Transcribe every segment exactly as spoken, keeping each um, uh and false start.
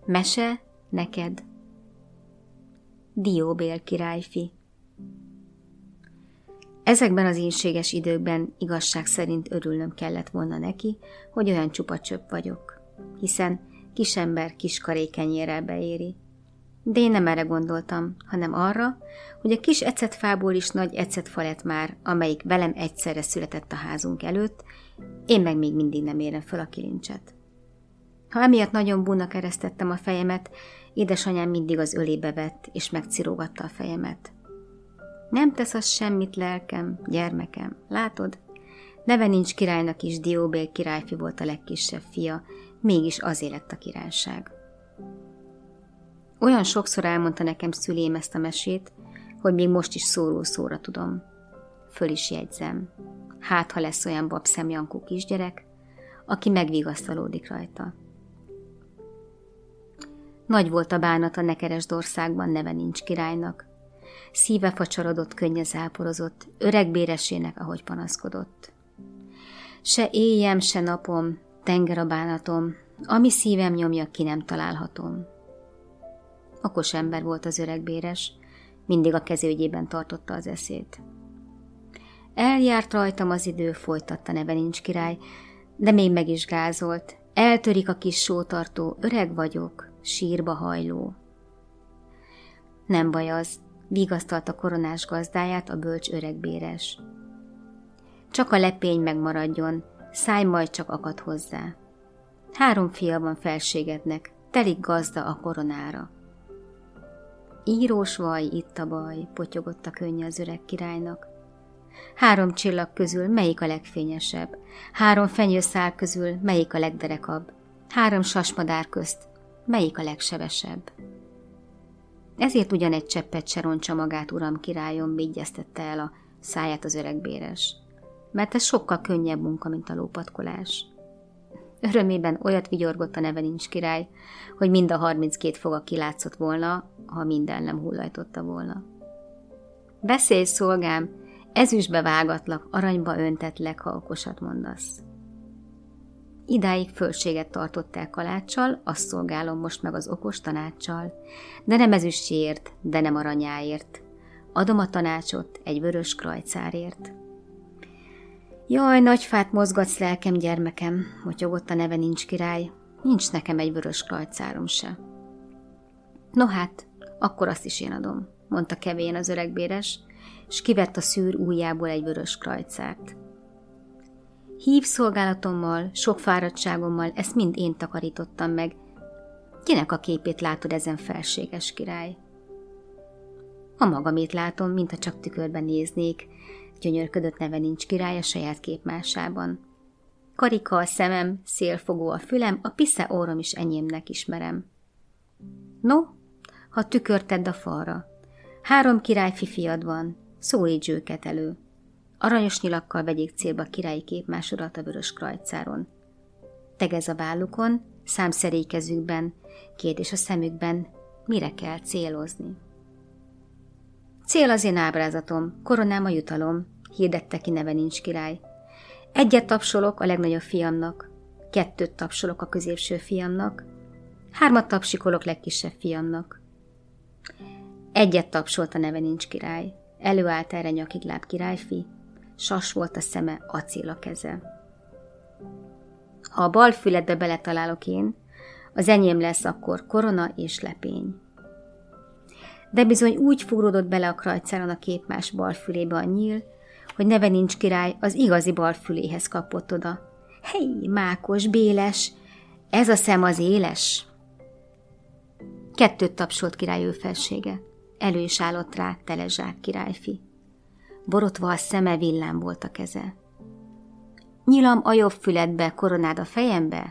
Mese neked. Dióbél királyfi. Ezekben az ínséges időkben igazság szerint örülnöm kellett volna neki, hogy olyan csupa csöpp vagyok, hiszen kisember kiskarékenyérrel beéri. De én nem erre gondoltam, hanem arra, hogy a kis ecetfából is nagy ecetfa lett már, amelyik velem egyszerre született a házunk előtt, én meg még mindig nem érem föl a kilincset. Ha emiatt nagyon búnak eresztettem a fejemet, édesanyám mindig az ölébe vett, és megcirógatta a fejemet. Nem tesz az semmit, lelkem, gyermekem, látod? Neve nincs királynak is, Dióbél királyfi volt a legkisebb fia, mégis azért lett a királyság. Olyan sokszor elmondta nekem szülém ezt a mesét, hogy még most is szóról szóra tudom. Föl is jegyzem. Hát, ha lesz olyan babszem Jankó kisgyerek, aki megvigasztalódik rajta. Nagy volt a bánat a Nekeresdországban, neve nincs királynak. Szíve facsarodott, könnye záporozott, öreg béresének, ahogy panaszkodott. Se éjjem, se napom, tenger a bánatom, ami szívem nyomja, ki nem találhatom. Okos ember volt az öreg béres, mindig a kezőgyében tartotta az eszét. Eljárt rajtam az idő, folytatta neve nincs király, de még meg is gázolt. Eltörik a kis sótartó, öreg vagyok, sírba hajló. Nem baj az, vigasztalta koronás gazdáját a bölcs öreg béres. Csak a lepény megmaradjon, száj majd csak akad hozzá. Három fia van felségednek, telik gazda a koronára. Írós vaj, itt a baj, potyogott a könnye az öreg királynak. Három csillag közül melyik a legfényesebb? Három fenyőszál közül melyik a legderekabb? Három sasmadár közt melyik a legsebesebb? Ezért ugyan egy cseppet se roncsa magát, uram királyom, vigyeztette el a száját az öreg béres. Mert ez sokkal könnyebb munka, mint a lópatkolás. Örömében olyat vigyorgott a neve nincs király, hogy mind a harminckét foga kilátszott volna, ha minden nem hullajtotta volna. Beszélj, szolgám, ezüstbe vágatlak, aranyba öntetlek, ha okosat mondasz. Idáig fölséget tartott el kaláccsal, azt szolgálom most meg az okos tanáccsal, de nem ezüstjéért, de nem aranyáért. Adom a tanácsot egy vörös krajcárért. Jaj, nagy fát mozgatsz, lelkem, gyermekem, motyogott a neve nincs király, nincs nekem egy vörös krajcárom se. No hát, akkor azt is én adom, mondta kevén az öreg béres, s kivett a szűr ujjából egy vörös krajcárt. Hív szolgálatommal, sok fáradtságommal ezt mind én takarítottam meg. Kinek a képét látod ezen felséges király? A magamét látom, mintha csak tükörben néznék, gyönyörködött neve nincs király a saját képmásában. Karika a szemem, szélfogó a fülem, a pisze orrom is enyémnek ismerem. No, ha tükört tedd a falra. Három királyfi fiad van, szólíts őket elő. Aranyos nyilakkal vegyék célba a királyi képmásodat a vörös krajcáron. Tegez a vállukon, számszerély kezükben, kérdés a szemükben, mire kell célozni. Cél az én ábrázatom, koronám a jutalom, hirdette ki neve nincs király. Egyet tapsolok a legnagyobb fiamnak, kettőt tapsolok a középső fiamnak, hármat tapsikolok legkisebb fiamnak. Egyet tapsolt a neve nincs király, előállt erre nyakigláb királyfi, sas volt a szeme, acél a keze. Ha a bal füledbe beletalálok én, az enyém lesz akkor korona és lepény. De bizony úgy fúródott bele a krajcáron a képmás bal fülébe a nyíl, hogy neve nincs király az igazi bal füléhez kapott oda. Hey, mákos, béles, ez a szem az éles. Kettőt tapsolt király ő felsége, elő is állott rá telezsák királyfi. Borotva a szeme, villám volt a keze. Nyilam a jobb füledbe, koronád a fejembe?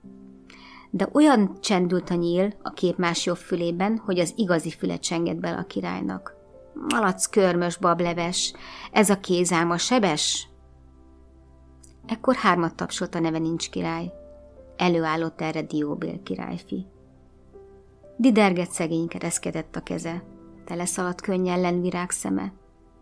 De olyan csendült a nyíl a képmás jobb fülében, hogy az igazi füle csengett bele a királynak. Malac körmös, bableves, ez a kézám a sebes? Ekkor hármat tapsolt a neve nincs király. Előállott erre Dióbél királyfi. Diderget szegény kereszkedett a keze, teleszaladt könnyellen virág szeme.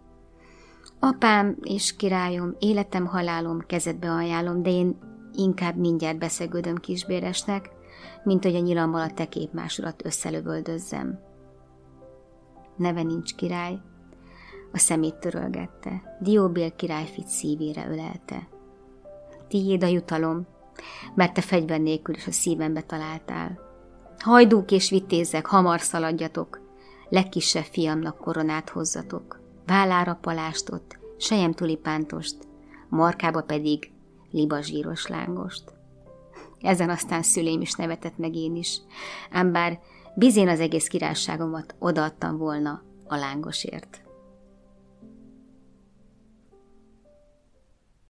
Apám és királyom, életem, halálom, kezedbe ajánlom, de én inkább mindjárt beszegődöm kisbéresnek, mint hogy a nyilammal a te képmásodat összelövöldözzem. Neve nincs király, a szemét törölgette, Dióbél királyfit szívére ölelte. Tiéd a jutalom, mert te fegyver nélkül is a szívembe találtál. Hajdúk és vitézek, hamar szaladjatok, legkisebb fiamnak koronát hozzatok, vállára palástot, sejem tulipántost, markába pedig libazsíros lángost. Ezen aztán szüleim is nevetett, meg én is, ám bár bizén az egész királyságomat odaadtam volna a lángosért.